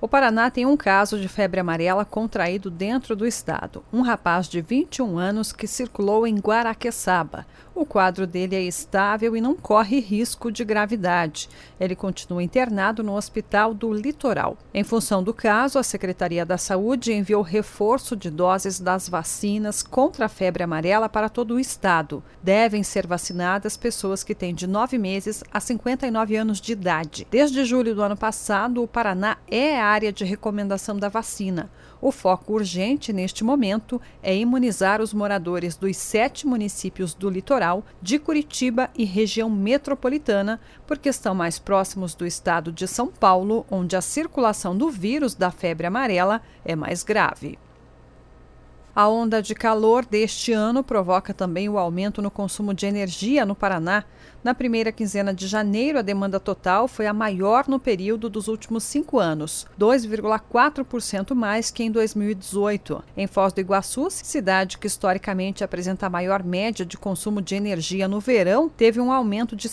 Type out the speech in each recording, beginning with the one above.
O Paraná tem um caso de febre amarela contraído dentro do estado. Um rapaz de 21 anos que circulou em Guaraqueçaba. O quadro dele é estável e não corre risco de gravidade. Ele continua internado no Hospital do Litoral. Em função do caso, a Secretaria da Saúde enviou reforço de doses das vacinas contra a febre amarela para todo o estado. Devem ser vacinadas pessoas que têm de 9 meses a 59 anos de idade. Desde julho do ano passado, o Paraná é a área de recomendação da vacina. O foco urgente neste momento é imunizar os moradores dos 7 municípios do litoral, de Curitiba e região metropolitana, porque estão mais próximos do estado de São Paulo, onde a circulação do vírus da febre amarela é mais grave. A onda de calor deste ano provoca também o aumento no consumo de energia no Paraná. Na primeira quinzena de janeiro, a demanda total foi a maior no período dos últimos 5 anos, 2,4% mais que em 2018. Em Foz do Iguaçu, cidade que historicamente apresenta a maior média de consumo de energia no verão, teve um aumento de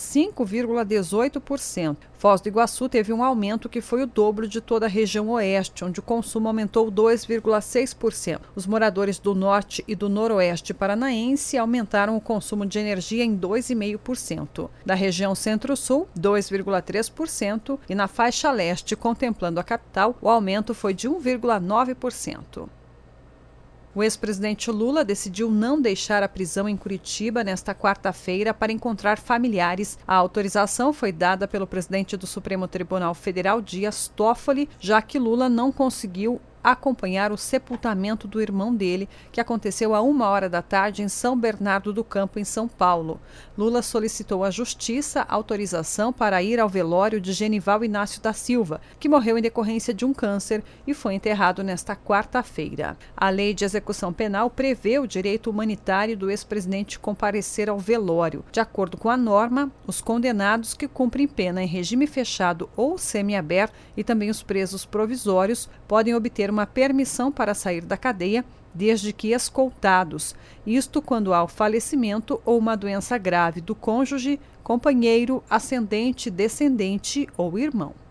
5,18%. Foz do Iguaçu teve um aumento que foi o dobro de toda a região oeste, onde o consumo aumentou 2,6%. Os moradores do norte e do noroeste paranaense aumentaram o consumo de energia em 2,5%. Da região centro-sul, 2,3%, e na faixa leste, contemplando a capital, o aumento foi de 1,9%. O ex-presidente Lula decidiu não deixar a prisão em Curitiba nesta quarta-feira para encontrar familiares. A autorização foi dada pelo presidente do Supremo Tribunal Federal, Dias Toffoli, já que Lula não conseguiu acompanhar o sepultamento do irmão dele, que aconteceu a 1h da tarde em São Bernardo do Campo, em São Paulo. Lula solicitou à Justiça autorização para ir ao velório de Genival Inácio da Silva, que morreu em decorrência de um câncer e foi enterrado nesta quarta-feira. A lei de execução penal prevê o direito humanitário do ex-presidente comparecer ao velório. De acordo com a norma, os condenados que cumprem pena em regime fechado ou semiaberto e também os presos provisórios podem obter uma permissão para sair da cadeia, desde que escoltados, isto quando há o falecimento ou uma doença grave do cônjuge, companheiro, ascendente, descendente ou irmão.